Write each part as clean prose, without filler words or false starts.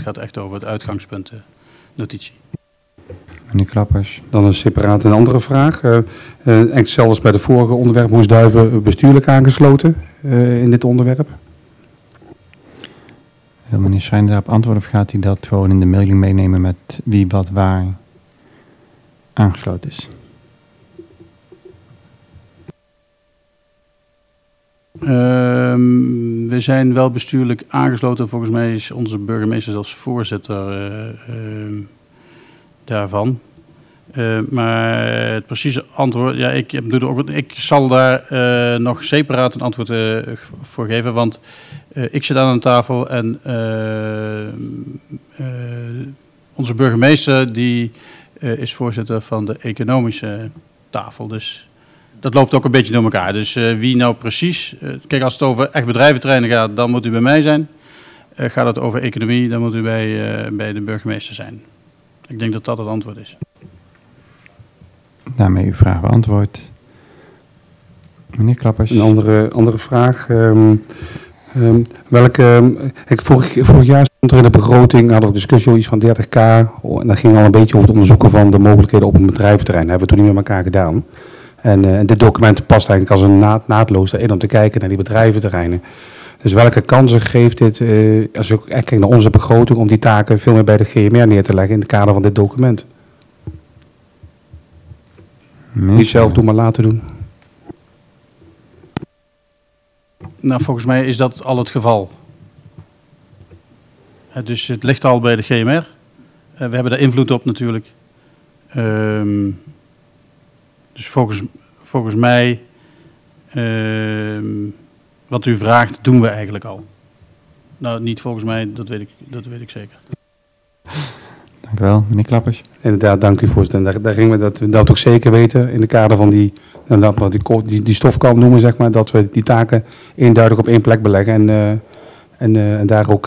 gaat echt over het uitgangspuntennotitie. Meneer Klappers. Dan een separaat een andere vraag. Hetzelfde als bij de vorige onderwerp. Hoe is Duiven bestuurlijk aangesloten in dit onderwerp? Wil meneer Schijn daarop antwoorden of gaat hij dat gewoon in de mailing meenemen met wie wat waar aangesloten is? We zijn wel bestuurlijk aangesloten. Volgens mij is onze burgemeester zelfs voorzitter daarvan. Maar het precieze antwoord, ja, ik zal daar nog separaat een antwoord voor geven, want ik zit aan een tafel en onze burgemeester die is voorzitter van de economische tafel. Dus dat loopt ook een beetje door elkaar. Dus wie nou precies, kijk, als het over echt bedrijventerreinen gaat, dan moet u bij mij zijn. Gaat het over economie, dan moet u bij de burgemeester zijn. Ik denk dat dat het antwoord is. Daarmee uw vraag beantwoord. Meneer Klappers. Een andere vraag. Vorig jaar stond er in de begroting, hadden we discussie over iets van 30k. En dat ging al een beetje over het onderzoeken van de mogelijkheden op een bedrijventerrein. Dat hebben we toen niet met elkaar gedaan. En dit document past eigenlijk als een naadloos erin om te kijken naar die bedrijventerreinen. Dus welke kansen geeft dit, als ik kijk naar onze begroting, om die taken veel meer bij de GMR neer te leggen in het kader van dit document? Niet zelf doen, maar laten doen. Nou, volgens mij is dat al het geval. Dus het ligt al bij de GMR. We hebben daar invloed op natuurlijk. Dus volgens mij, wat u vraagt, doen we eigenlijk al. Nou, niet volgens mij, dat weet ik zeker. Dank u wel, meneer Klappers. Inderdaad, dank u voorzitter. Daar gingen we dat ook zeker weten in de kader van die stofkamp noemen, zeg maar, dat we die taken eenduidig op één plek beleggen en daar ook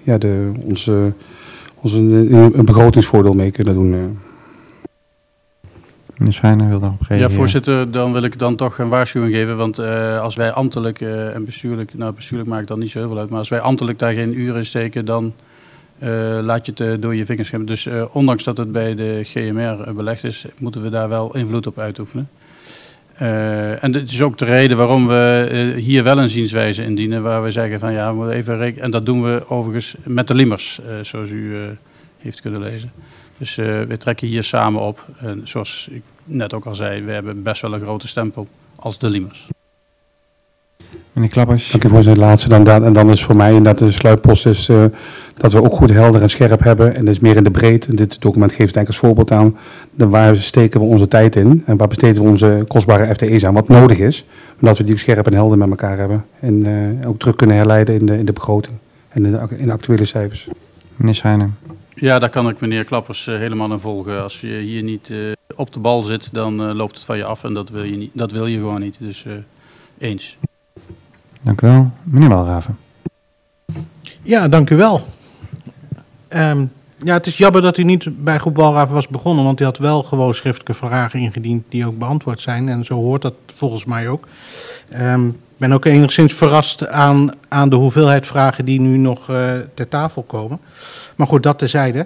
een begrotingsvoordeel mee kunnen doen. Meneer Schijner wil daarop reageren. Ja, voorzitter, dan wil ik dan toch een waarschuwing geven, want als wij ambtelijk en bestuurlijk, nou bestuurlijk maakt dan niet zo heel veel uit, maar als wij ambtelijk daar geen uren in steken, dan laat je het door je vingers gaan. Dus ondanks dat het bij de GMR belegd is, moeten we daar wel invloed op uitoefenen. En dit is ook de reden waarom we hier wel een zienswijze indienen, waar we zeggen van ja, we moeten even rekenen. En dat doen we overigens met de Liemers, zoals u heeft kunnen lezen. Dus we trekken hier samen op. En zoals ik net ook al zei, we hebben best wel een grote stempel als de Liemers. Meneer Klappers. Dank u voor zijn laatste. En dan is voor mij inderdaad de sluitpost is dat we ook goed helder en scherp hebben. En dat is meer in de breedte. Dit document geeft eigenlijk als voorbeeld aan. Waar steken we onze tijd in? En waar besteden we onze kostbare FTE's aan? Wat nodig is. Maar dat we die scherp en helder met elkaar hebben. En ook terug kunnen herleiden in de begroting. En in de actuele cijfers. Meneer Schijner. Ja, daar kan ik meneer Klappers helemaal in volgen. Als je hier niet op de bal zit, dan loopt het van je af. En dat wil je gewoon niet. Dus eens. Dank u wel. Meneer Walraven. Ja, dank u wel. Ja, het is jammer dat u niet bij groep Walraven was begonnen, want u had wel gewoon schriftelijke vragen ingediend die ook beantwoord zijn. En zo hoort dat volgens mij ook. Ik ben ook enigszins verrast aan de hoeveelheid vragen die nu nog ter tafel komen. Maar goed, dat terzijde.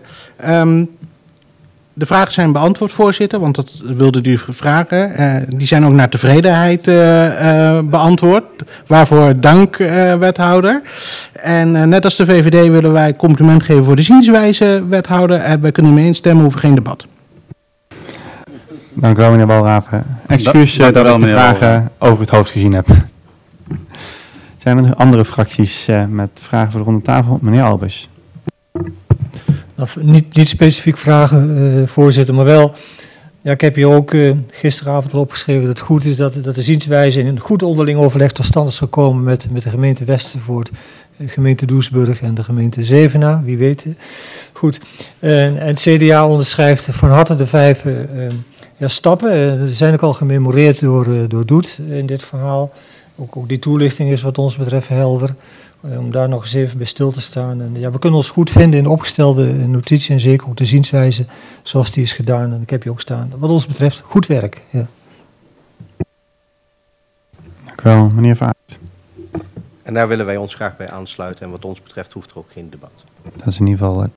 De vragen zijn beantwoord, voorzitter, want dat wilde u vragen. Die zijn ook naar tevredenheid beantwoord. Waarvoor dank, wethouder. En net als de VVD willen wij compliment geven voor de zienswijze, wethouder. Wij kunnen mee instemmen, hoeven geen debat. Dank u wel, meneer Walraven. Excuus dat ik de vragen over het hoofd gezien heb. Zijn er nog andere fracties met vragen voor de ronde tafel? Meneer Albers. Nou, niet specifiek vragen, voorzitter, maar wel. Ja, ik heb hier ook gisteravond al opgeschreven dat het goed is dat de zienswijze in een goed onderling overleg tot stand is gekomen met de gemeente Westervoort, de gemeente Doesburg en de gemeente Zevenaar, wie weet. Goed. En het CDA onderschrijft van harte de 5 stappen. Er zijn ook al gememoreerd door Doet in dit verhaal. Ook die toelichting is wat ons betreft helder. Om daar nog eens even bij stil te staan. En ja, we kunnen ons goed vinden in de opgestelde notitie en zeker ook de zienswijze zoals die is gedaan. En ik heb je ook staan. Wat ons betreft, goed werk. Ja. Dank u wel, meneer Van Aert. En daar willen wij ons graag bij aansluiten. En wat ons betreft hoeft er ook geen debat. Dat is in ieder geval het